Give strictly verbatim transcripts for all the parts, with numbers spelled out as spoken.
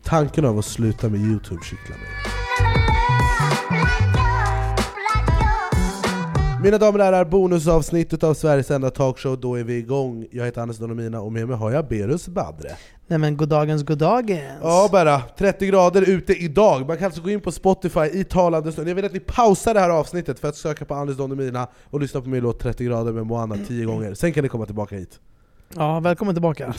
tanken av att sluta med YouTube kittlar mig. Mina damer och herrar, bonusavsnittet av Sveriges enda talkshow, då är vi igång. Jag heter Anis Don Omina och med mig har jag Berus Badre. Nej men goddagens, goddagens. Ja bara, trettio grader ute idag. Man kan alltså gå in på Spotify i talande stund. Jag vill att ni pausar det här avsnittet för att söka på Anis Don Omina och lyssna på min låt trettio grader med Moana tio gånger. Sen kan ni komma tillbaka hit. Ja, välkommen tillbaka.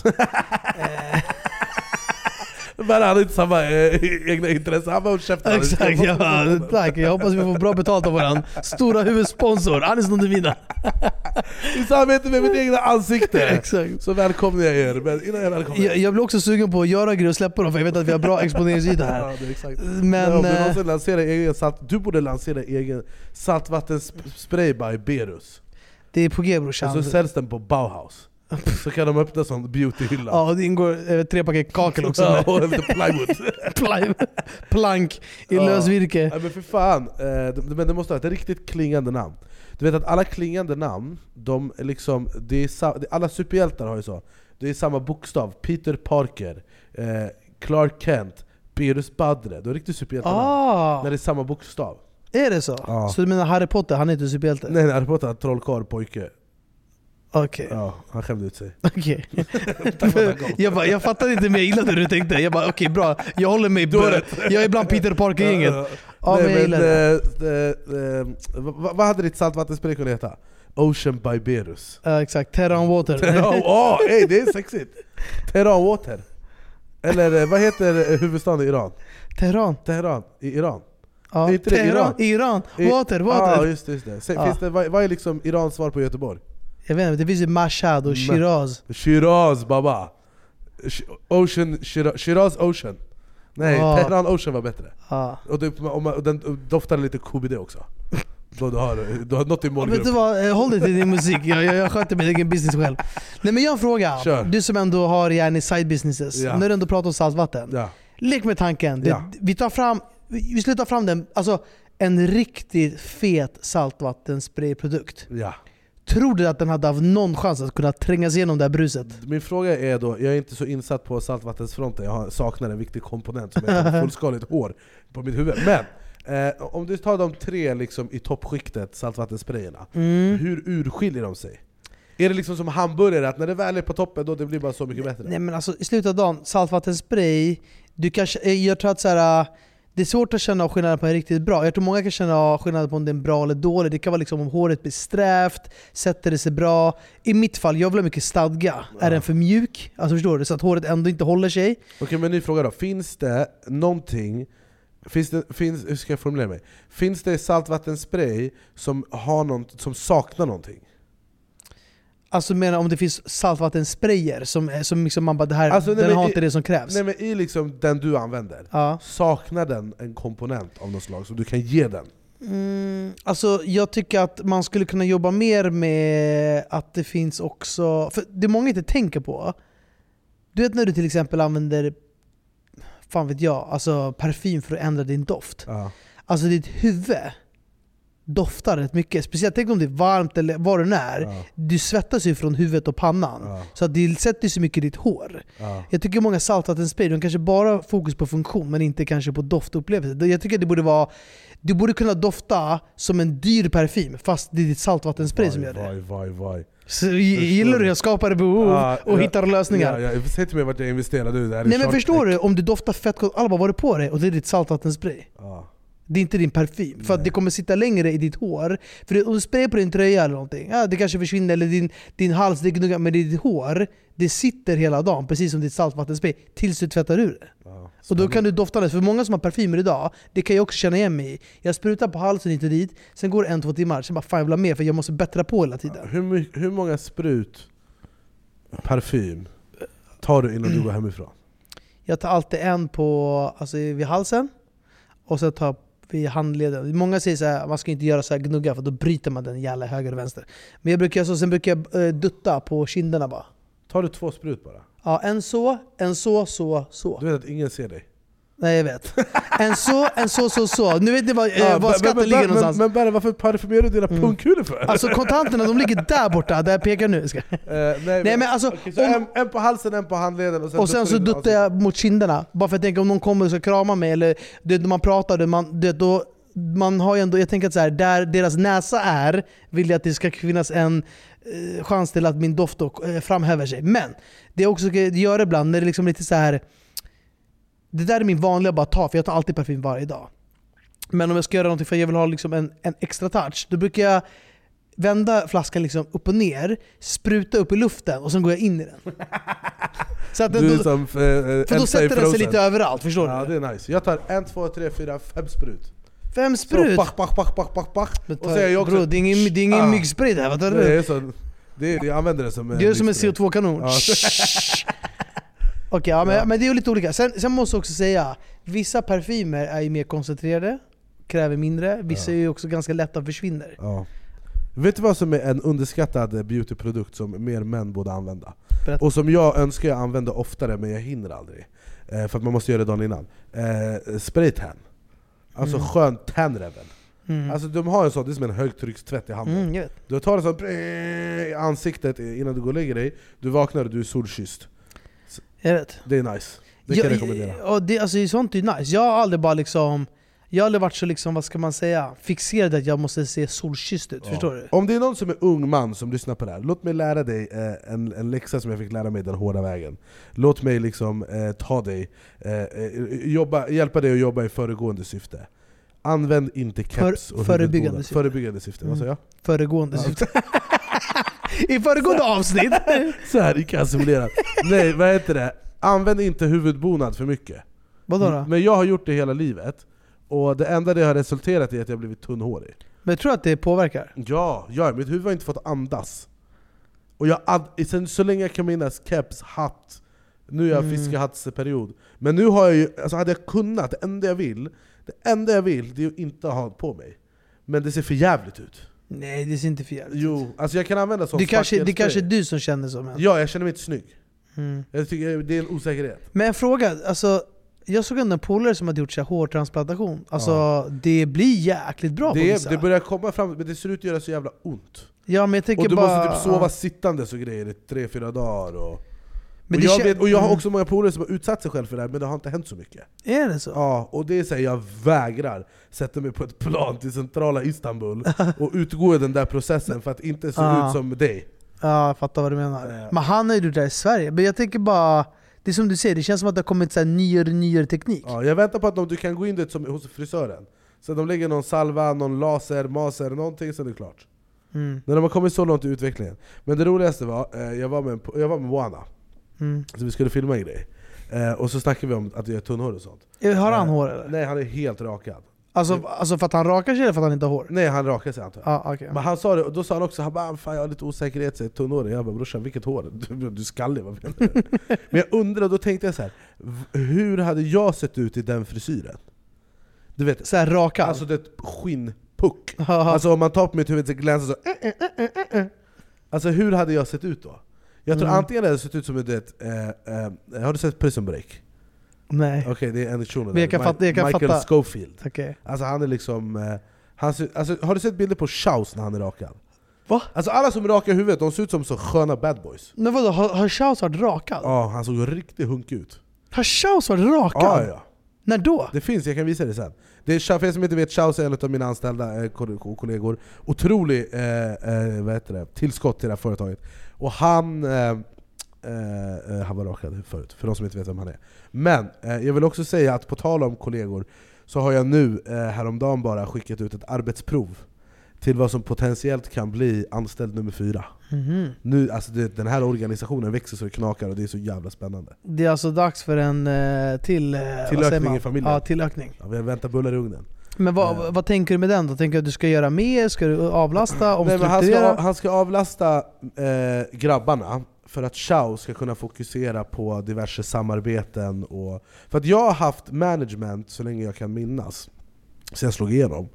Men han har inte samma äh, egna intresse. Han var och käftar. Exakt, ja, tack. Jag hoppas vi får bra betalt av våran stora huvudsponsor Anis Don Omina. I samarbete med mitt egna ansikte. Exakt. Så välkomnar jag er. Men innan jag välkomnar jag, jag blir också sugen på att göra grejer och släppa dem, för jag vet att vi har bra exponeringsyta här. Ja, det är exakt. Men ja, du, äh, måste lansera egen salt, du borde lansera egen saltvattenspray by Berus. det är på G, brorsan. Och så säljs den på Bauhaus. Så kan de öppna sån beautyhylla. Ja, det ingår eh, tre paket kakel också. Ja, och lite plywood. Ply- Plank i Ja. lösvirke. Ja, men för fan, eh, det- men det måste ha ett riktigt klingande namn. Du vet att alla klingande namn, de är liksom, det är sa, det- alla superhjältar har ju så. Det är samma bokstav. Peter Parker, eh, Clark Kent, Berus Badre. Det är riktigt superhjältar. Ah, När det är samma bokstav. är det så? Ja. Så du menar Harry Potter, han är inte superhjälte? Nej, nej, Harry Potter är trollkarl pojke. Okej. Ja, han skämde ut sig. Okej. jag, bara, jag fattade inte mer illa det du tänkte. Jag bara okej, bra. Jag håller mig. Jag är bland Peter Parker-gänget. Ja, men jag gillar det. äh, äh, äh, vad, vad hade ditt saltvattenspray kunnat heta? Ocean by Berus. Ja, exakt. Terra on water. Terra, oh, hey, det är sexigt. Terra on water. Eller vad heter huvudstaden i Iran? Teheran. Teheran i Iran. Ja. Är inte det Teheran, Iran? Iran. Water, water. Ja, just det. Just det. Sen, Ja. finns det vad, vad är liksom Irans svar på Göteborg? Jag vet inte, det finns ju Mashhad och Shiraz. Shiraz, baba. Sh- Ocean, Shiraz, Shiraz Ocean. Nej, Ja. Teheran Ocean var bättre. Ja. Och, det, och, man, och den doftar lite K B D också. Då du har, du har något i Vet målgrupp. du vad, Eh, håll dig till din musik. Jag, jag, jag sköter min egen business själv. Nej men jag har en fråga. Kör. Du som ändå har gärna side businesses. Ja. När du ändå pratar om saltvatten. Ja. Lek med tanken. Det, Ja. Vi tar fram, vi vi slutar fram den, alltså en riktigt fet saltvattensprayprodukt. Ja. Tror du att den hade haft någon chans att kunna tränga sig igenom det här bruset? Min fråga är då, jag är inte så insatt på saltvattensfronten. Jag har- saknar en viktig komponent som heter fullskaligt hår på mitt huvud. Men eh, om du tar de tre liksom, i toppskiktet saltvattensprayerna, Mm. hur urskiljer de sig? Är det liksom som hamburgare, att när det väl är på toppen då det blir bara så mycket bättre? Nej men alltså i slutet av dagen, saltvattenspray, du kanske, jag tror att så här, det är svårt att känna skillnad på en riktigt bra. Jag tror många kan känna skillnad på om det är bra eller dåligt. Det kan vara liksom om håret blir strävt, sätter det sig bra. I mitt fall, jag vill ha mycket stadga. Ja. Är den för mjuk? Alltså förstår du? Så att håret ändå inte håller sig. Okej, men ny fråga då. Finns det någonting, finns det, finns, hur ska jag formulera mig? Finns det saltvattenspray som, har någon, som saknar någonting? Alltså menar om det finns saltvattensprayer som, är- som liksom man bara, det här, Alltså, nej, den men har i- inte det som krävs. Nej, men i liksom den du använder, Ja. saknar den en komponent av något slag som du kan ge den? Mm, alltså jag tycker att man skulle kunna jobba mer med att det finns också, för det många inte tänker på. Du vet när du till exempel använder, fan vet jag, alltså parfym för att ändra din doft. Ja. Alltså ditt huvud doftar rätt mycket. Speciellt tänk om det är varmt eller vad det nu är. Ja. Du svettas ju från huvudet och pannan. Ja. Så att det sätter så mycket i ditt hår. Ja. Jag tycker många saltvattenspray, de kanske bara har fokus på funktion men inte kanske på doftupplevelse. Jag tycker det borde vara, du borde kunna dofta som en dyr parfym fast det är ditt saltvattenspray som gör det. Vaj, vaj, vaj. Så gillar du hur jag skapar behov Ja, och ja, hittar lösningar? Ja, ja. Säg till mig vart jag investerar nu. Det här är Nej men Shark förstår Tank. du, om du doftar fett gott, alla bara vad är det på dig? Och det är ditt saltvattenspray. Ja. Det är inte din parfym, för att det kommer sitta längre i ditt hår. För det- om du sprayar på din tröja eller någonting, ja, det kanske försvinner, eller din, din hals, det gnuggar, men det är ditt hår, det sitter hela dagen, precis som ditt saltvattenspray, tills du tvättar ur det. Ja. Och då kan du dofta det. För många som har parfymer idag, det kan jag också känna igen mig i. Jag sprutar på halsen hit och dit, sen går det en, två timmar, sen bara fan jag vill ha mer för jag måste bättra på hela tiden. Hur, my- hur många sprut parfym tar du innan du går hemifrån? Jag tar alltid en på, alltså vid halsen, och sen tar jag vid handleden. Många säger så här, man ska inte göra så här gnugga för då bryter man den jävla höger och vänster. Men jag brukar så, sen brukar jag eh, dutta på kinderna bara. Tar du två sprut bara? Ja, en så, en så, så, så. Du vet att ingen ser dig? Nej, jag vet. En så, en så, så, så. Nu vet ni vad, Ja, eh, var skatten men, ligger men, någonstans. Men, men, men varför parfymerar du dina mm. pungkulor för? Alltså kontanterna, de ligger där borta, där jag pekar nu. Ska. Uh, nej, nej, men alltså, okay, så om, en, en på halsen, en på handleden. Och sen, och sen så duttar jag mot kinderna. Bara för att tänka om någon kommer och ska krama mig. Eller det, man pratar, man, det, då, man har ju ändå, jag tänker att så här, där deras näsa är, vill jag att det ska finnas en eh, chans till att min doft då, eh, framhäver sig. Men det jag också ska göra ibland, när det liksom lite så här. Det där är min vanliga bara ta, för jag tar alltid parfym varje dag. Men om jag ska göra någonting för att jag vill ha liksom en, en extra touch, då brukar jag vända flaskan liksom upp och ner, spruta upp i luften och sen går jag in i den. Så att den du då, som, äh, för då sätter den sig lite överallt, förstår ja, du? det är nice. Jag tar en, två, tre, fyra, fem sprut. Fem sprut? Så bach, bach, bach, bach, bach, bach. Och så jag också, bro, det är ingen, det är ingen ah, myggsprit här, vad tar du? Det är så, det är, jag använder det som det är som en C O två kanon. Ja. Okej, okay, ja, men, ja. men det är ju lite olika. Sen, sen måste jag också säga, vissa parfymer är ju mer koncentrerade, kräver mindre. Vissa ja. är ju också ganska lätta att försvinna. Ja. Vet du vad som är en underskattad beautyprodukt som mer män borde använda? Berätta. Och som jag önskar jag använda oftare, men jag hinner aldrig. Eh, för att man måste göra det dagen innan. Eh, Spraytan. Alltså mm. skön tandrävel. Mm. Alltså de har en sån, det är som en högtryckstvätt i handen. Mm, jag vet. Du tar en sån i ansiktet innan du går och lägger dig. Du vaknar och du är solkysst. Jag vet. Det är nice. Det jag, kan jag rekommendera. Och det, alltså, sånt är nice. Jag har aldrig bara liksom Jag har aldrig varit så liksom, vad ska man säga, fixerad att jag måste se solkysst ut, ja. Förstår du? Om det är någon som är ung man som lyssnar på det här, låt mig lära dig eh, en, en läxa som jag fick lära mig den hårda vägen. Låt mig liksom eh, ta dig, eh, jobba, hjälpa dig att jobba i föregående syfte. Använd inte keps För, och förebyggande syfte. Förebyggande syfte, mm. vad sa jag? Föregående ja. syfte. I föregående avsnitt. Så här, det kan simulera. Nej, vad heter det? Använd inte huvudbonad för mycket. Vadå då? Men jag har gjort det hela livet. Och det enda det har resulterat i att jag har blivit tunnhårig. Men jag tror att det påverkar? Ja, ja, mitt huvud har inte fått andas. Och jag, sen så länge jag kan minnas, keps, hatt. Nu är jag mm. fiskehattsperiod. Men nu har jag ju, alltså hade jag kunnat, det enda jag vill Det enda jag vill, det är att inte ha på mig. Men det ser för jävligt ut. Nej, det ser inte för jävligt ut. Jo, alltså jag kan använda sån. Det kanske, det kanske är du som känner som en. Ja, jag känner mig inte snygg. Mm. Jag tycker det är en osäkerhet. Men en fråga, alltså jag såg en polare som hade gjort så här hårtransplantation. Alltså ja. Det blir jäkligt bra det, på vissa. Det börjar komma fram, men det ser ut att göra så jävla ont. Ja, men jag tänker och du bara, måste typ sova ja. sittande så grejer i tre, fyra dagar och... Men och, det jag vet, och jag har också många polare som har utsatt sig själv för det här, men det har inte hänt så mycket. Är det så? Ja, och det är så här, jag vägrar sätta mig på ett plan till centrala Istanbul och utgå i den där processen för att inte se ja. ut som dig. Ja, jag fattar vad du menar. Ja. Men han är ju där i Sverige. Men jag tänker bara, det är som du säger, det känns som att det har kommit så här nyare, nyare teknik. Ja, jag väntar på att du kan gå in dit som hos frisören. Så de lägger någon salva, någon laser, maser, någonting, så är det klart. Mm. När de har kommit så långt i utvecklingen. Men det roligaste var, eh, jag var med, jag var med Moana. Mm. Så vi skulle filma en grej. Eh, och så snackade vi om att jag är tunnhår och sånt. Har han eh, hår eller? Nej, han är helt rakad. Alltså, mm. alltså för att han rakar sig eller för att han inte har hår? Nej, han rakar sig antar jag. Ah, okay. Men han sa det, och då sa han också, han bara, fan jag har lite osäkerhet, så jag är tunnhårig. Jag bara, brorsan vilket hår? Du, du skallig, vad menar du? Men jag undrar, då tänkte jag så här, hur hade jag sett ut i den frisyren? Du vet, så här rakad? Alltså det skinnpuck. Alltså om man tar på mitt huvud så glänsar så. Alltså hur hade jag sett ut då? Jag tror mm. antingen hade det sett ut som ett, eh, eh, har du sett Prison Break? Nej. Okej, okay, det är en shuno där. Jag fatta, jag kan Michael fatta. Scofield. Okay. Alltså han är liksom, eh, han ser, alltså, har du sett bilder på Chaus när han är rakad? Va? Alltså alla som rakar huvudet, de ser ut som så sköna bad boys. Men vadå, har, har Chaus varit rakad? Ja, han såg riktigt hunk ut. Har Chaus varit rakad? Ja, ja. När då? Det finns, jag kan visa det sen. Det är, för er som inte vet, Chaus är en av mina anställda eh, kollegor. Otrolig eh, eh, vad heter det, tillskott till det här företaget. Och han, eh, eh, han var rakad förut, för de som inte vet vem han är. Men eh, jag vill också säga att på tal om kollegor, så har jag nu eh, häromdagen bara skickat ut ett arbetsprov till vad som potentiellt kan bli anställd nummer fyra. Mm-hmm. Nu, alltså det, den här organisationen växer så det knakar och det är så jävla spännande. Det är alltså dags för en eh, till eh, tillökning i familjen. Ja, tillökning. Ja, vi väntar bullar i ugnen. Men vad, uh. vad tänker du med den då? Tänker du att du ska göra mer? Ska du avlasta? Omstrukturera? Nej, men han, ska, han ska avlasta eh, grabbarna för att Chao ska kunna fokusera på diverse samarbeten. Och, för att jag har haft management så länge jag kan minnas, så jag slog igenom.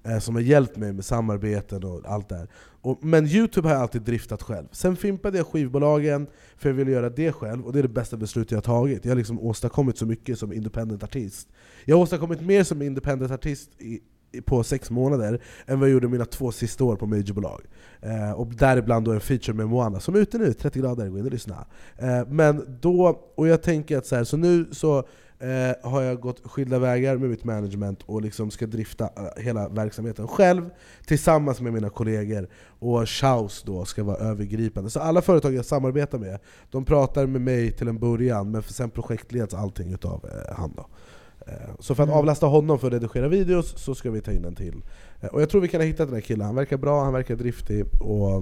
eh, som har hjälpt mig med samarbeten och allt det här. Och, men YouTube har jag alltid driftat själv. Sen fimpade jag skivbolagen för jag ville göra det själv, och det är det bästa beslutet jag har tagit. Jag har liksom åstadkommit så mycket som independent artist. Jag har åstadkommit mer som independent artist i, i, på sex månader än vad jag gjorde mina två sista år på majorbolag. Eh, och däribland då en feature med Moana som är ute nu, trettio grader, gå in och lyssna. Eh, men då, och jag tänker att så här, så nu så Eh, har jag gått skilda vägar med mitt management och liksom ska drifta uh, hela verksamheten själv tillsammans med mina kollegor, och Shouse då ska vara övergripande. Så alla företag jag samarbetar med, de pratar med mig till en början, men för sen projektleds allting utav eh, han då. Eh, så för att mm. avlasta honom för att redigera videos så ska vi ta in en till. Eh, och jag tror vi kan ha hittat den här killen, han verkar bra, han verkar driftig, och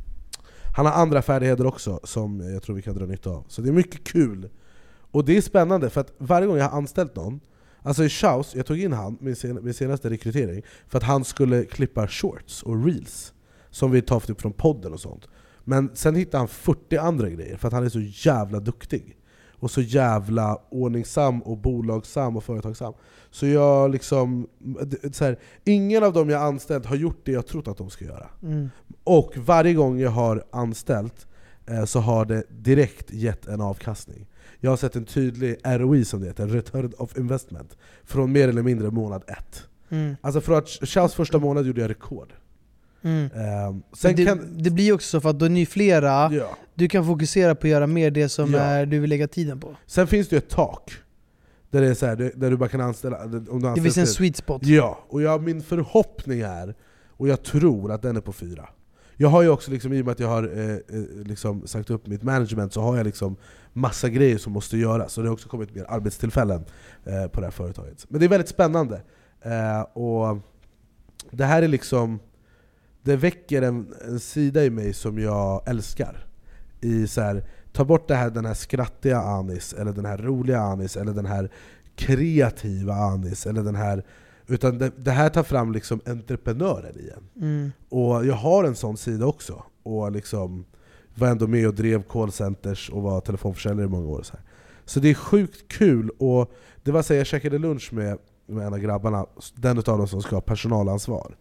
han har andra färdigheter också som jag tror vi kan dra nytta av. Så det är mycket kul. Och det är spännande för att varje gång jag har anställt någon, alltså i Shouse, jag tog in han, min, sen, min senaste rekrytering, för att han skulle klippa shorts och reels som vi tar typ från podden och sånt. Men sen hittade han fyrtio andra grejer för att han är så jävla duktig och så jävla ordningsam och bolagssam och företagsam. Så jag liksom så här, ingen av dem jag anställt har gjort det jag trott att de ska göra. Mm. Och varje gång jag har anställt eh, så har det direkt gett en avkastning. Jag har sett en tydlig R O I som det heter, Return of Investment, från mer eller mindre månad ett. Mm. Alltså för att Shouse första månad gjorde jag rekord. Mm. Um, sen det, kan... det blir också så för att då är ni flera, ja. Du kan fokusera på att göra mer det som ja. är, du vill lägga tiden på. Sen finns det ett tak där, det är så här, där du bara kan anställa om du det finns en sweet spot. Ja, och jag, min förhoppning är, och jag tror att den är på fyra. Jag har ju också, liksom, i och med att jag har eh, liksom sagt upp mitt management, så har jag liksom massa grejer som måste göras. Så det har också kommit mer arbetstillfällen eh, på det här företaget. Men det är väldigt spännande. Eh, och det här är liksom, det väcker en, en sida i mig som jag älskar. I så här, ta bort det här, den här skrattiga Anis, eller den här roliga Anis, eller den här kreativa Anis, eller den här... Utan det, det här tar fram liksom entreprenören igen. Mm. Och jag har en sån sida också. Och liksom var ändå med och drev callcenters och var telefonförsäljare i många år. Så, här. Så det är sjukt kul. Och det var så här, jag käkade lunch med, med en av grabbarna, den utav dem som ska ha personalansvar.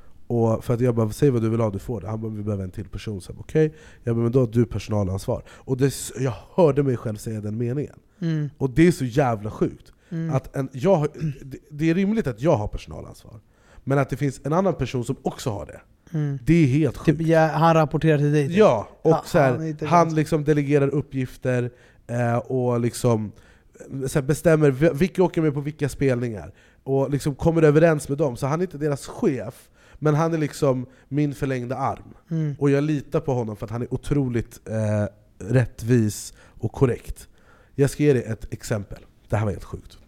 Och för att jag bara, säg vad du vill ha, du får det. Han bara, vi behöver en till person. Så okej, okay. Jag bara, men då har du personalansvar. Och det, jag hörde mig själv säga den meningen. Mm. Och det är så jävla sjukt. Mm. Att en, jag, det är rimligt att jag har personalansvar, men att det finns en annan person som också har det, mm. det är helt sjukt. Typ, ja, han rapporterar till dig? Ja, och ha, så här, han, han liksom delegerar uppgifter eh, och liksom så här, bestämmer vilka åker med på vilka spelningar och liksom kommer överens med dem. Så han är inte deras chef, men han är liksom min förlängda arm. Mm. Och jag litar på honom för att han är otroligt eh, rättvis och korrekt. Jag ska ge dig ett exempel. Det här var helt sjukt.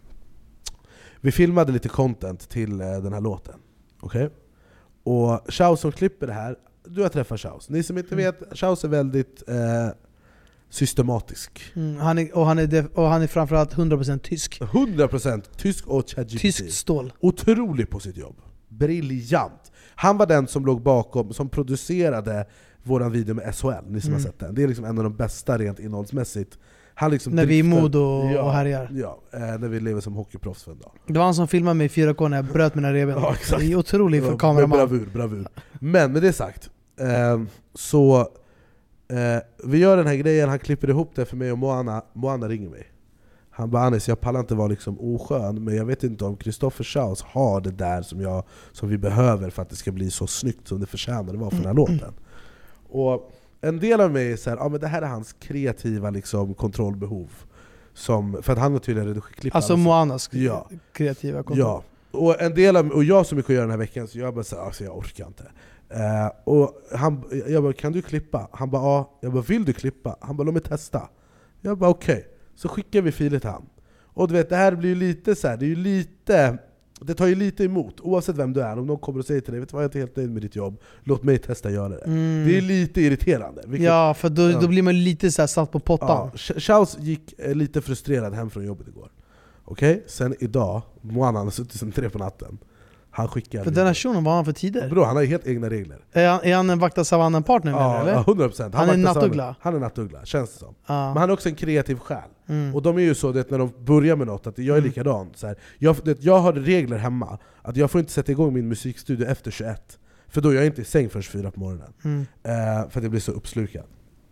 Vi filmade lite content till eh, den här låten. Okej? Okay? Och Shouse som klipper det här, du har träffat Shouse. Ni som inte mm. vet, Shouse är väldigt eh, systematisk. Mm, han är, och, han är def- och han är framförallt hundra procent tysk. hundra procent tysk och ChatGPT. Tyskt stål. Otrolig på sitt jobb. Briljant. Han var den som låg bakom, som producerade våran video med S H L, ni som mm. har sett den. Det är liksom en av de bästa rent innehållsmässigt. Han liksom när drifter, vi är mod och, ja, och härjar. Ja, eh, när vi lever som hockeyproffs för en dag. Det var han som filmade mig i fyra K när jag bröt mina revben. Ja, det är otroligt för kameraman. Bravur, bravur. Men med det sagt, eh, så eh, vi gör den här grejen, han klipper ihop det för mig och Moana. Moana ringer mig. Han bara, Anis, jag pallar inte vara liksom oskön, men jag vet inte om Kristoffer Shouse har det där som, jag, som vi behöver för att det ska bli så snyggt som det förtjänar det var för den här mm. låten. Och en del av mig är så här, ja, men det här är hans kreativa liksom, kontrollbehov. Som, för att han har tydligen klippt. Alltså Moanas ja. kreativa kontroll. Ja. Och, en del av, och jag som mycket gör den här veckan, så jag bara så här, alltså jag orkar inte. Uh, och han, jag bara, kan du klippa? Han bara, ja. Jag bara, vill du klippa? Han bara, låt mig testa. Jag bara, okej. Okay. Så skickar vi filet till han. Och du vet, det här blir ju lite så här, det är ju lite... Det tar ju lite emot, oavsett vem du är. Om någon kommer och säger till dig, vet du vad, jag är inte helt nöjd med ditt jobb, låt mig testa göra det. Mm. Det är lite irriterande. Vilket, ja, för då, ja. då blir man lite så här satt på pottan. Ja, Shouse gick lite frustrerad hem från jobbet igår. Okej, okay? Sen idag, Moana har suttit sen tre på natten. Han skickar. För den här shunon, vad har han för tider? Bro, han har helt egna regler. Är han, är han en vakta savannen-partner? Ja, eller? hundra procent. Han, han är nattuggla? Han är nattuggla, känns det som. Ja. Men han är också en kreativ själ. Mm. Och de är ju så det, när de börjar med något, att jag är likadan. Så här, jag, det, jag har regler hemma, att jag får inte sätta igång min musikstudio efter tjugoett. För då är jag inte i säng förrän fyra på morgonen. Mm. Uh, för att jag blir så uppslukad.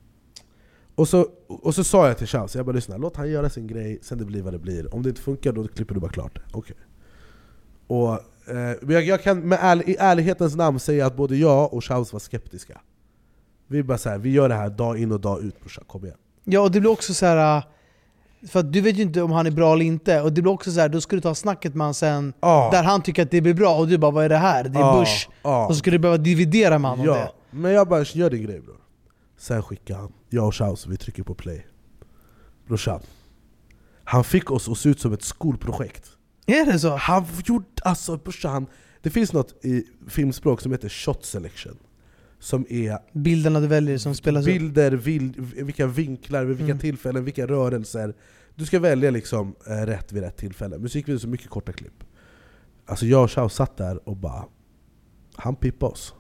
Och så, och så sa jag till Charles, jag bara lyssna, låt han göra sin grej, sen det blir vad det blir. Om det inte funkar, då klipper du bara klart det. Okej. Okay. Och uh, jag, jag kan med ärl- i ärlighetens namn säga att både jag och Charles var skeptiska. Vi bara så här, vi gör det här dag in och dag ut, brorsan, kom igen. Ja, och det blir också så här. För att du vet ju inte om han är bra eller inte. Och det blir också så här, då ska du ta snacket med han sen ah. där han tycker att det blir bra. Och du bara, vad är det här? Det är ah. Bush. Ah. Och så ska du behöva dividera med honom ja. om det. Men jag bara, gör din grej, bror. Sen skickar han, jag och Charles, vi trycker på play. Brorsan, han fick oss att se ut som ett skolprojekt. Är det så? Han gjorde, alltså brorsan, det finns något i filmspråk som heter shot selection. Som är bilderna du väljer som spelas bilder, vild, vilka vinklar, vid vilka mm. tillfällen, vilka rörelser. Du ska välja liksom äh, rätt vid rätt tillfälle. Musikvideo så mycket korta klipp. Alltså jag och Charles satt där och bara, han pippade oss.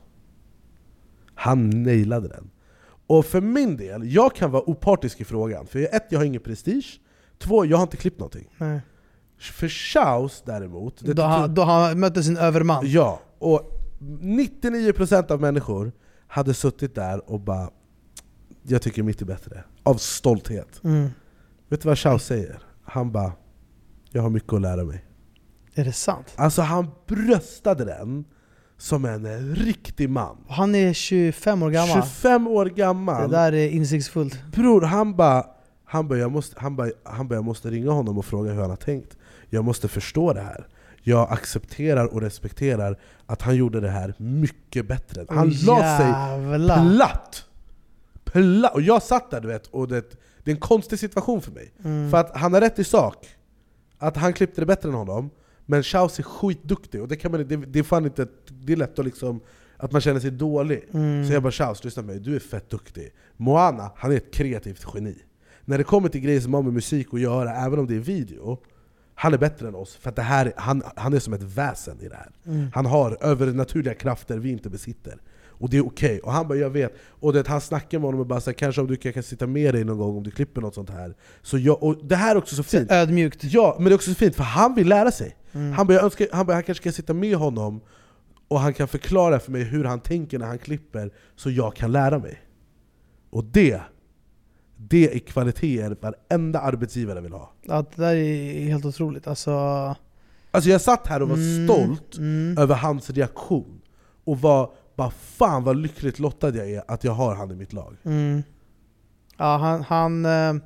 Han nailade den. Och för min del, jag kan vara opartisk i frågan. För ett, jag har ingen prestige. Två, jag har inte klippt någonting. Nej. För Charles däremot, det då, han, då han mötte sin överman. Ja, och nittionio procent av människor hade suttit där och bara, jag tycker mitt är bättre. Av stolthet. Mm. Vet du vad Charles säger? Han bara, jag har mycket att lära mig. Är det sant? Alltså han bröstade den som en riktig man. Han är tjugofem år gammal. tjugofem år gammal. Det där är insiktsfullt. Bror, han bara, han bara, jag måste, han bara, han bara, jag måste ringa honom och fråga hur han har tänkt. Jag måste förstå det här. Jag accepterar och respekterar att han gjorde det här mycket bättre. Han oh, la sig platt. platt. Och jag satt där, du vet, och det, det är en konstig situation för mig. Mm. För att han har rätt i sak. Att han klippte det bättre än honom. Men Charles är skitduktig. Och det, kan man, det, det är fan inte, det är lätt att liksom, att man känner sig dålig. Mm. Så jag bara, Charles, lyssna på mig, du är fett duktig. Moana, han är ett kreativt geni. När det kommer till grejer som har med musik att göra, även om det är video, han är bättre än oss, för att det här, han, han är som ett väsen i det här. Mm. Han har övernaturliga krafter vi inte besitter. Och det är okej. Okay. Och han bara, jag vet. Och det, han snackar med honom och bara så här, kanske om du kan, kan sitta med dig någon gång om du klipper något sånt här. Så jag, och det här är också så fint. Så ödmjukt. Ja, men det är också så fint, för han vill lära sig. Mm. Han bara, jag önskar, han bara, han kanske kan sitta med honom och han kan förklara för mig hur han tänker när han klipper, så jag kan lära mig. Och det Det är kvaliteter varenda arbetsgivare vill ha. Ja, det där är helt otroligt. Alltså, alltså jag satt här och var mm, stolt mm. över hans reaktion. Och var bara, fan vad lyckligt lottad jag är att jag har han i mitt lag. Mm. Ja, han... han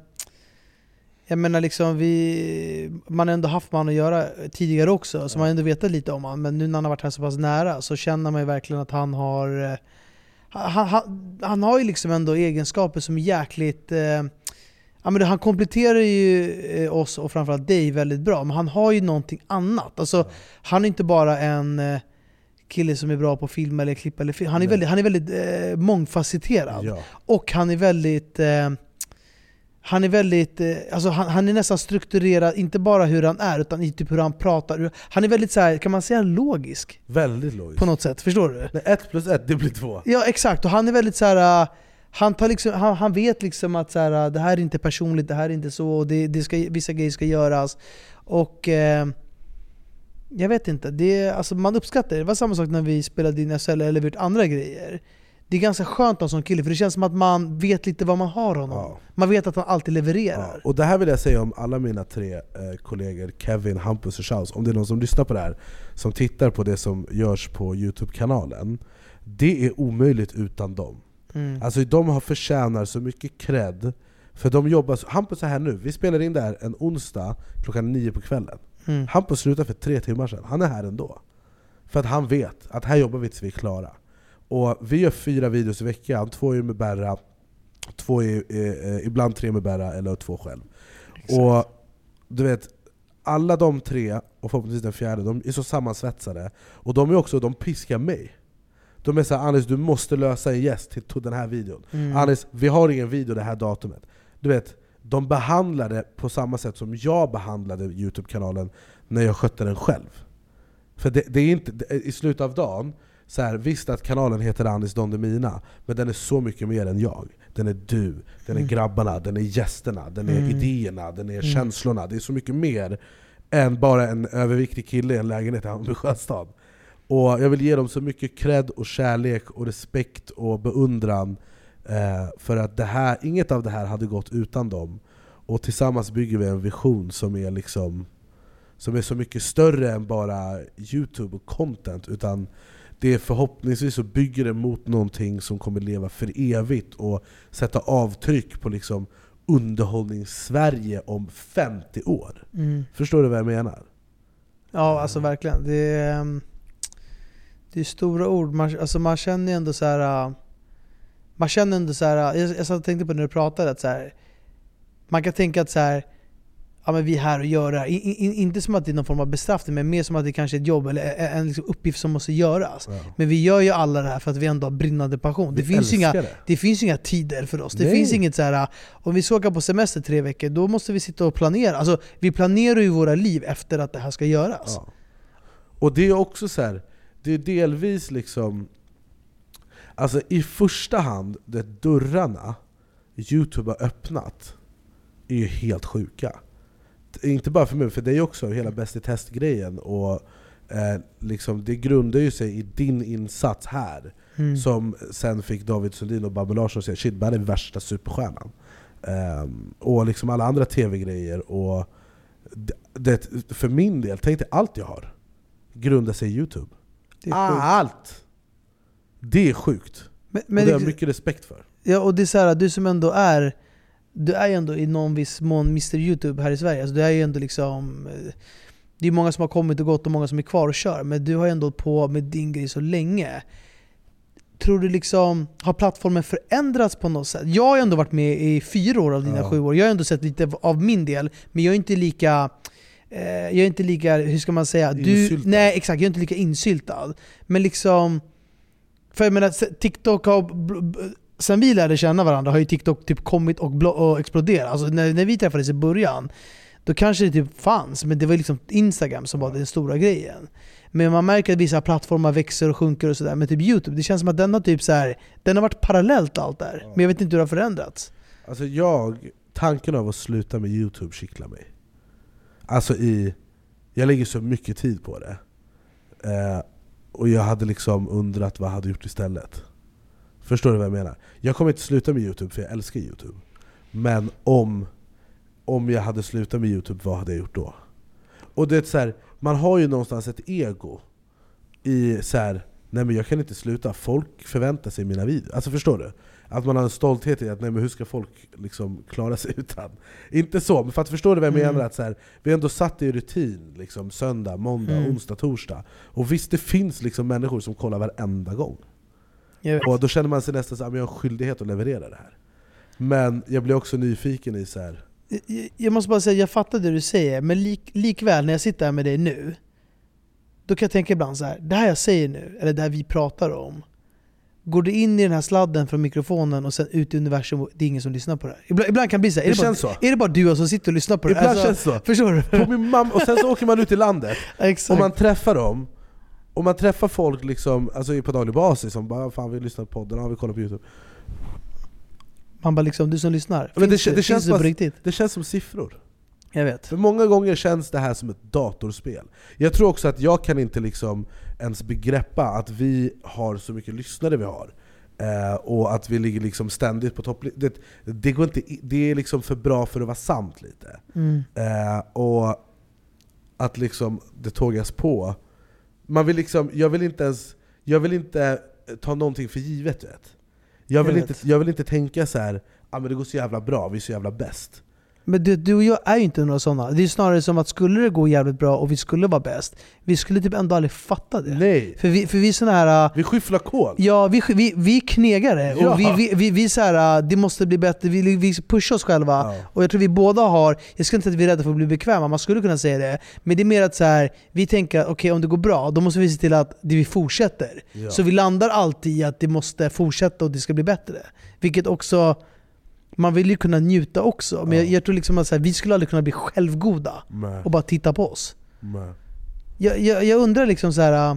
jag menar liksom, vi, man har ändå haft med han att göra tidigare också. Så ja. Man har ändå vetat lite om han. Men nu när han har varit här så pass nära så känner man ju verkligen att han har... Han, han, han har ju liksom ändå egenskaper som är jäkligt... Eh, ja, men han kompletterar ju eh, oss och framförallt dig väldigt bra. Men han har ju någonting annat. Alltså, ja. Han är inte bara en eh, kille som är bra på film eller klipp eller film. Han är Nej. väldigt, han är väldigt eh, mångfacetterad. Ja. Och han är väldigt... Eh, han är väldigt... Eh, alltså han, han är nästan strukturerad, inte bara hur han är, utan i typ hur han pratar. Han är väldigt så här, kan man säga, logisk. Väldigt logisk. På något sätt, förstår du? Nej, ett plus ett, det blir två. Ja, exakt. Och han är väldigt så här... Han, tar liksom, han, han vet liksom att så här, det här är inte personligt, det här är inte så, och det, det ska, vissa grejer ska göras. Och... Eh, jag vet inte. Det, alltså man uppskattar det. Det var samma sak när vi spelade in S L eller gjort andra grejer. Det är ganska skönt att ha som kille, för det känns som att man vet lite vad man har honom. Ja. Man vet att han alltid levererar. Ja. Och det här vill jag säga om alla mina tre eh, kollegor, Kevin, Hampus och Charles. Om det är någon som lyssnar på det här, som tittar på det som görs på YouTube-kanalen. Det är omöjligt utan dem. Mm. Alltså de har förtjänar så mycket cred. För de jobbar, Hampus är här nu. Vi spelar in där en onsdag klockan nio på kvällen. Mm. Hampus slutar för tre timmar sedan. Han är här ändå. För att han vet att här jobbar vi tills vi är klara. Och vi gör fyra videos i veckan. Två är med Berra, två är, eh, ibland tre med Berra eller två själv. Exakt. Och du vet, alla de tre, och förhoppningsvis den fjärde, de är så sammansvetsade. Och de är också, de piskar mig. De är så här, Anis, du måste lösa en gäst till, till den här videon. Mm. Anis, vi har ingen video det här datumet. Du vet, de behandlar det på samma sätt som jag behandlade YouTube-kanalen när jag skötte den själv. För det, det är inte, det, i slutet av dagen, så här, visst att kanalen heter Anis Don Demina, men den är så mycket mer än jag. Den är du, den är Mm. grabbarna, den är gästerna, den är Mm. idéerna, den är Mm. känslorna. Det är så mycket mer än bara en överviktig kille i en lägenhet i Hammarby Sjöstad. Och jag vill ge dem så mycket cred och kärlek och respekt och beundran, eh, för att det här, inget av det här hade gått utan dem. Och tillsammans bygger vi en vision som är liksom som är så mycket större än bara YouTube och content, utan det är förhoppningsvis så bygger det mot någonting som kommer leva för evigt och sätta avtryck på liksom underhållnings-Sverige om femtio år. Mm. Förstår du vad jag menar? Ja, alltså verkligen. Det är, um, det är stora ord. Man, alltså man känner ju ändå så här. Uh, man känner ändå så här. Uh, jag, jag satt och tänkte på när du pratade att så här, man kan tänka att så här, ja, men vi är här och gör det här. I, in, inte som att det är någon form av bestraffning, men mer som att det kanske är ett jobb eller en, en liksom uppgift som måste göras. Ja. Men vi gör ju alla det här för att vi ändå har brinnande passion. Det Vi finns, inga, älskar det. det finns inga tider för oss. Det Nej. finns inget så här. Om vi ska åka på semester tre veckor, då måste vi sitta och planera. Alltså, vi planerar ju våra liv efter att det här ska göras. Ja. Och det är också så här, det är delvis liksom, alltså i första hand, det dörrarna YouTube har öppnat är ju helt sjuka. Inte bara för mig, för det är också hela Bäst i test-grejen, och eh, liksom, det grundar ju sig i din insats här, Mm. som sen fick David Sundin och Babbe Larsson att säga shit, bara är värsta superstjärnan. Um, och liksom alla andra tv-grejer, och det, det, för min del, tänk dig allt jag har grundar sig i YouTube. Det är sjukt. Allt! Det är sjukt. Men, Och men det har det, jag mycket respekt för. ja, och det är så här, du som ändå är du är ju ändå i någon viss mån mister YouTube här i Sverige. Alltså, du är ju ändå liksom, det är många som har kommit och gått och många som är kvar och kör, men du har ju ändå på med din grej så länge. Tror du liksom, har plattformen förändrats på något sätt? Jag har ju ändå varit med i fyra år av dina Ja. sju år. Jag har ändå sett lite av min del, men jag är inte lika eh, jag är inte lika, hur ska man säga, du, Insyltad. nej exakt, jag är inte lika insyltad. Men liksom, för jag menar, TikTok har, sen vi lärde känna varandra har ju TikTok typ kommit och, blo- och exploderat. Alltså när, när vi träffades i början, då kanske det typ fanns, men det var liksom Instagram som var den stora grejen. Men man märker att vissa plattformar växer och sjunker och sådär. Men typ YouTube, det känns som att den har typ så här, den har varit parallellt allt där. Ja. Men jag vet inte hur det har förändrats. Alltså jag, tanken av att sluta med YouTube kittlar mig. Alltså i, jag lägger så mycket tid på det. Eh, och jag hade liksom undrat vad jag hade gjort istället. Förstår du vad jag menar? Jag kommer inte sluta med YouTube för jag älskar YouTube. Men om, om jag hade slutat med YouTube, vad hade jag gjort då? Och det är så här, man har ju någonstans ett ego i så här, nej men jag kan inte sluta, folk förväntar sig mina videor. Alltså förstår du? Att man har en stolthet i att nej men hur ska folk liksom klara sig utan? Inte så, men för att förstå det vad jag Mm. menar, att så här, vi har ändå satt i rutin liksom, söndag, måndag, Mm. onsdag, torsdag. Och visst det finns liksom människor som kollar varenda gång. Jag vet. Och då känner man sig nästan så här, men jag har en skyldighet att leverera det här. Men jag blir också nyfiken i så här. Jag- Jag måste bara säga, jag fattar det du säger, men lik, likväl när jag sitter här med dig nu, då kan jag tänka ibland så här: det här jag säger nu, eller det här vi pratar om, går det in i den här sladden från mikrofonen och sen ut i universum och det är ingen som lyssnar på det här? Ibland, ibland kan det bli så här, är Det det, bara, känns så. är det bara du som sitter och lyssnar på det? Ibland Alltså, känns så. förstår du? På min mamma, och sen så åker man ut i landet och Exakt. man träffar dem. Och man träffar folk liksom, alltså på daglig basis som bara fan vi lyssnar på podden, ja, vi kollar på YouTube. Man bara liksom, du som lyssnar, Men det, finns det, det, det, finns känns det på bara, riktigt? det känns som siffror. Jag vet. För många gånger känns det här som ett datorspel. Jag tror också att jag kan inte liksom ens begreppa att vi har så mycket lyssnare vi har. Eh, och att vi ligger liksom ständigt på topp. Det, det, går inte, det är liksom för bra för att vara sant lite. Mm. Eh, och att liksom det tågas på. Man vill liksom, jag vill inte ens, jag vill inte ta någonting för givet, du vet. Jag vill, Jag inte, vet. jag vill inte tänka så här, ah, men det går så jävla bra, vi är så jävla bäst. Men du, du och jag är ju inte några sådana. Det är snarare som att skulle det gå jävligt bra och vi skulle vara bäst, vi skulle typ ändå aldrig fatta det. Nej, För vi, för vi är såna här... vi skyfflar kol. Ja, vi, vi, vi är knegare Ja. och vi, vi, vi, vi är så här, det måste bli bättre, vi, vi pushar oss själva. Ja. Och jag tror vi båda har, jag skulle inte säga att vi är rädda för att bli bekväma, man skulle kunna säga det. Men det är mer att så här, vi tänker att okej, om det går bra, då måste vi se till att det vi fortsätter. Ja. Så vi landar alltid i att det måste fortsätta och det ska bli bättre. Vilket också, man vill ju kunna njuta också. Men Ja. jag, jag tror liksom att så här, vi skulle aldrig kunna bli självgoda Nej, och bara titta på oss. nej. jag, jag, jag undrar liksom så här.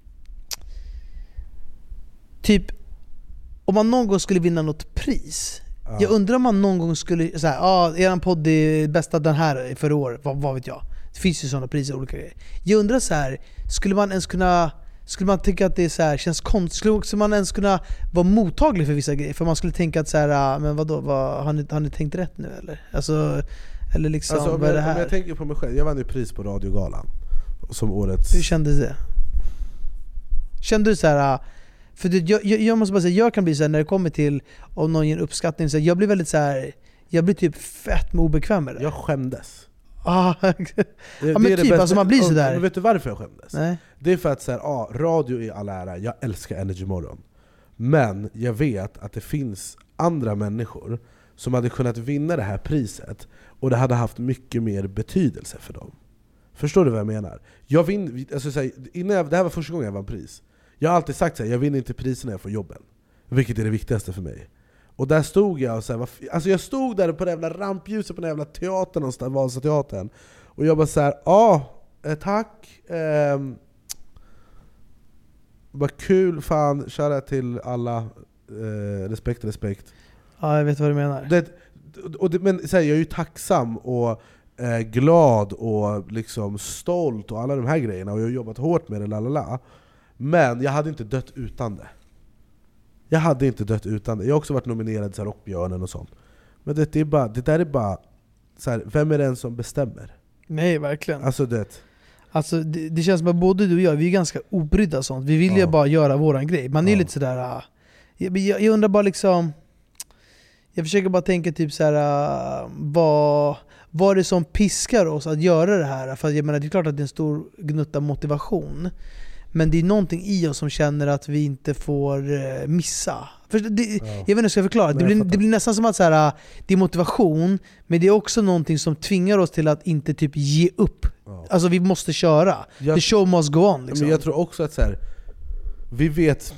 Typ om man någon gång skulle vinna något pris. Ja. Jag undrar om man någon gång skulle säga, ja, ah, eran podd är bästa den här för år, vad, vad vet jag. Det finns ju sådana priser, olika grejer. Jag undrar så här, skulle man ens kunna, skulle man tycka att det är så här, känns konstigt, skulle, skulle man ens kunna vara mottaglig för vissa grejer? För man skulle tänka att så här, men vadå, vad, har, ni, har ni tänkt rätt nu eller? Alltså, eller liksom, alltså, vad är det här? Om jag tänker på mig själv, jag vann ju pris på Radiogalan som årets... Hur kändes det? Kände du så här? För det, jag, jag, jag måste bara säga, jag kan bli så här, när det kommer till om någon ger uppskattning, så här, jag blir väldigt så här, jag blir typ fett med obekväm med det. Jag skämdes. Ah, det, ja, men typ, alltså man blir så där. Men vet du varför jag skämdes? Nej. Det är för att så här, ah, radio är all ära, jag älskar Energy Morgon. Men jag vet att det finns andra människor som hade kunnat vinna det här priset, och det hade haft mycket mer betydelse för dem. Förstår du vad jag menar? Jag vin, alltså, så här, innan jag, det här var första gången jag vann pris. Jag har alltid sagt att jag vinner inte priser när jag får jobben, vilket är det viktigaste för mig. Och där stod jag och så här, alltså jag stod där på det jävla rampljuset på den jävla teatern någonstans, Vasateatern. Och jag bara så här, ja, ah, tack. Eh, bara kul, fan, shoutout till alla. Eh, respekt, respekt. Ja, jag vet vad du menar. Det, och det, men så här, jag är ju tacksam och eh, glad och liksom stolt och alla de här grejerna, och jag har jobbat hårt med det, lalala. Men jag hade inte dött utan det. Jag hade inte dött utan det. Jag har också varit nominerad till Rockbjörnen och sånt. Men det, det, är bara, det där är bara så här, vem är den som bestämmer? Nej, verkligen. Alltså det, alltså, det, det känns som att både du och jag, vi är ganska obrydda sånt. Vi vill ju ja. bara göra våran grej. Man är ja. lite sådär... Uh, jag, jag, jag undrar bara liksom... Jag försöker bara tänka typ så här, uh, vad, vad är det som piskar oss att göra det här? För jag menar, det är klart att det är en stor gnutta motivation. Men det är någonting i oss som känner att vi inte får uh, missa. För det, ja. Jag vet inte hur jag ska förklara. Det blir, det blir nästan som att så här, uh, det är motivation, men det är också någonting som tvingar oss till att inte typ ge upp. Ja. Alltså vi måste köra. Jag, The show must go on. Liksom. Men jag tror också att så här, vi vet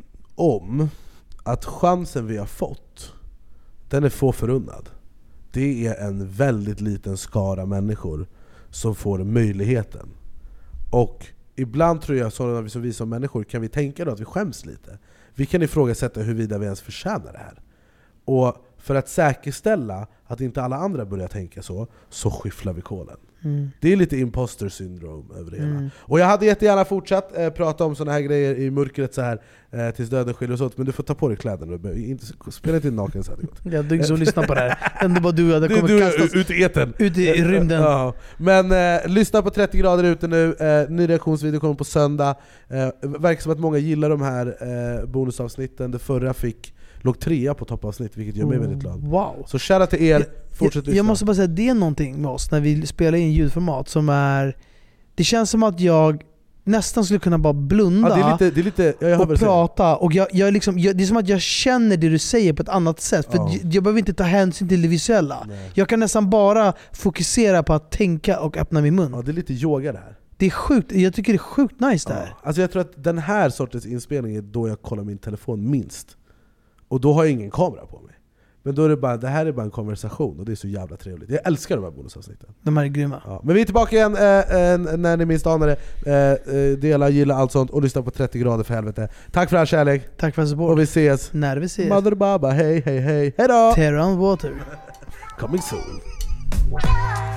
om att chansen vi har fått, den är få förunnad. Det är en väldigt liten skara människor som får möjligheten. Och ibland tror jag, sådana som vi som människor, kan vi tänka då att vi skäms lite. Vi kan ifrågasätta huruvida vi ens förtjänar det här. Och för att säkerställa att inte alla andra börjar tänka så, så skifflar vi kolen. Mm. Det är lite imposter syndrom över det hela. Mm. Och jag hade jättegärna fortsatt eh, prata om såna här grejer i mörkret så här eh, tills döden skiljer oss åt, men du får ta på dig kläderna. Inte, spela inte naken så hade gått. Jag dugg så lyssna på det här. Ändå bara du hade kommit kastas ut i eten. Ut i rymden. Ja. Men eh, lyssna på trettio grader ute nu. Eh, ny reaktionsvideo kommer på söndag. Eh, verkar som att många gillar de här eh, bonusavsnitten. Det förra fick låg trea på toppavsnitt, vilket gör mig väldigt glad. Wow. Så shoutout till er. Fortsätt jag, jag måste bara säga att det är någonting med oss när vi spelar in ljudformat som är... Det känns som att jag nästan skulle kunna bara blunda ja, det är lite, det är lite, jag och prata. Och jag, jag liksom, jag, det är som att jag känner det du säger på ett annat sätt. För ja. jag, jag behöver inte ta hänsyn till det visuella. Nej. Jag kan nästan bara fokusera på att tänka och öppna min mun. Ja, det är lite yoga det här. Det är sjukt, jag tycker det är sjukt nice det här. Ja. Alltså jag tror att den här sortens inspelning är då jag kollar min telefon minst. Och då har jag ingen kamera på mig. Men då är det bara, det här är bara en konversation, och det är så jävla trevligt. Jag älskar de här bonusavsnitten. De här är grymma. Ja. Men vi är tillbaka igen äh, äh, när ni minst anar det. Äh, dela, gilla allt sånt och lyssna på trettio grader för helvete. Tack för all kärlek. Tack för support. Och vi ses. När vi ses. Mother Baba, hej hej hej. Hejdå! Terra on water. Coming soon.